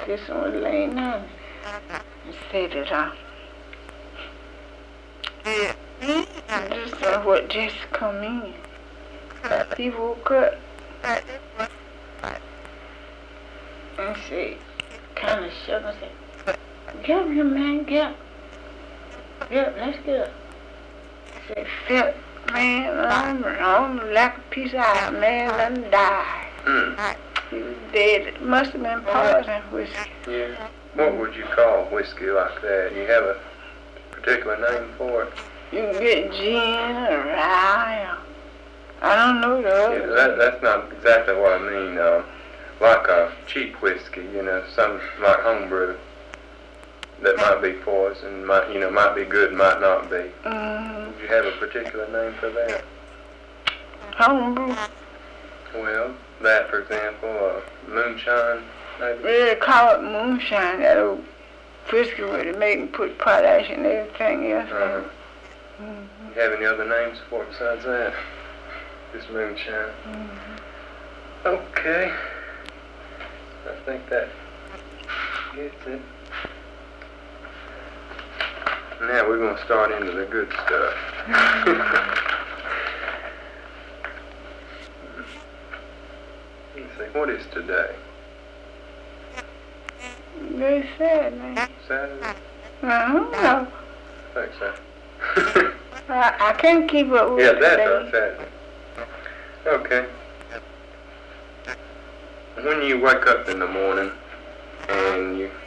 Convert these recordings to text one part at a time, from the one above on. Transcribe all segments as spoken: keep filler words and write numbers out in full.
this one was laying on it and set it off. This is what just come in. He woke up and said, kind of shook and said, get up here, man, get up. Get up, let's get up. I said, Philip, man, I'm, I'm like a piece of ice, man, let him die. Mm. He was dead. It must have been poison whiskey. Yeah. What would you call whiskey like that? You have a particular name for it? You can get gin or rye or, I don't know the other. Yeah, that, that's not exactly what I mean. Uh, like a cheap whiskey, you know, some like homebrew that might be poison, might you know, might be good, might not be. Mm-hmm. Do you have a particular name for that? Homebrew. Well, that, for example, uh, moonshine, maybe? They call it moonshine, that old whiskey where they make and put potash and everything else. Uh-huh. Mm-hmm. You have any other names for it besides that? Just moonshine. Mm-hmm. Okay. I think that gets it. Now we're going to start into the good stuff. Let's see, what is today? Very sad, man. Saturday? I don't know. I think so. I, I can't keep up with Yeah, it that's today. right, Saturday. Okay. When you wake up in the morning and you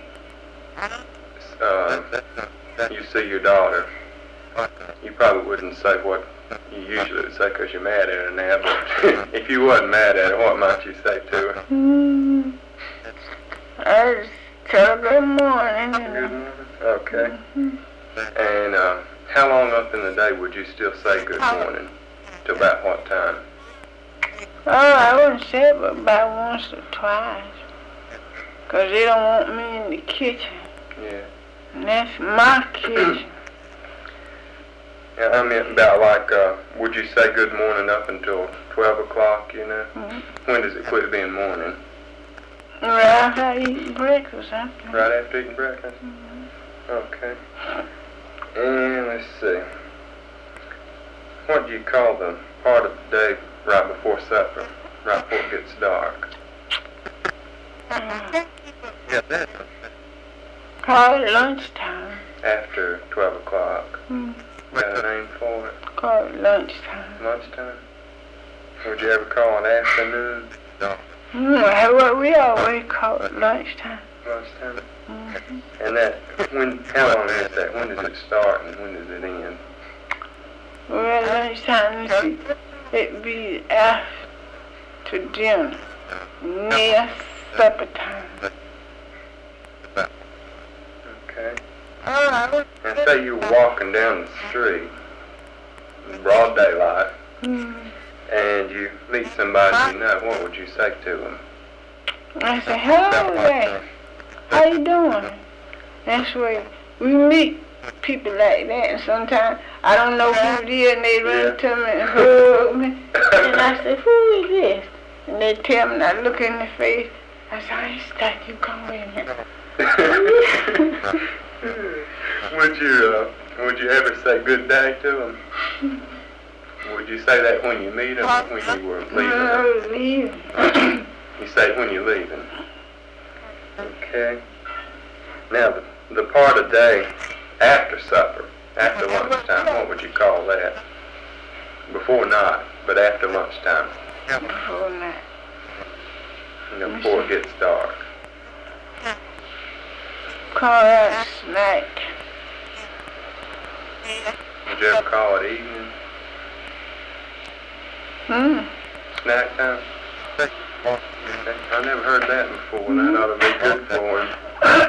uh, you see your daughter, you probably wouldn't say what you usually would say because you're mad at her now, but if you wasn't mad at her, what might you say to her? Mm. I just tell her good morning. Good morning. Okay. Mm-hmm. And uh, how long up in the day would you still say good morning? To about what time? Oh, I wouldn't say it but about once or twice. Because they don't want me in the kitchen. Yeah. And that's my kitchen. Yeah, I mean about like, uh, would you say good morning up until twelve o'clock, you know? Mm-hmm. When does it quit being morning? Right after I eat breakfast, I think. Right after eating breakfast? Mm-hmm. Okay. And let's see. What do you call the part of the day right before supper? Right before it gets dark? Uh, Yeah, that. call it lunchtime. After twelve o'clock. Mm-hmm. Got a name for it? Call it lunchtime. Lunchtime? Would you ever call it afternoon? No. Mm, well, we always call it lunchtime. Lunchtime? Mm-hmm. And that, when, how long is that? When does it start and when does it end? Well, lunchtime, let's see, it'd be after dinner, near supper time. Okay. And say you're walking down the street, in broad daylight, Mm. and you meet somebody you know, what would you say to them? I say, hello there, how you doing? That's where we meet people like that, and sometimes I don't know who it is, and they run Yeah. to me and hug me, and I say, who is this? And they tell me, and I look in the face, I say, I ain't stuck, you come with me. Would you, uh, would you ever say good day to them? Would you say that when you meet them or when you were leaving them? Oh, leaving. You say when you're leaving. Okay. Now, the, the part of day after supper, after lunchtime, what would you call that? Before night, but after lunchtime. Before night. You know, before it gets dark. Call that snack. Would you ever call it evening? Hmm. Snack time? I never heard that before. That ought to be good for him.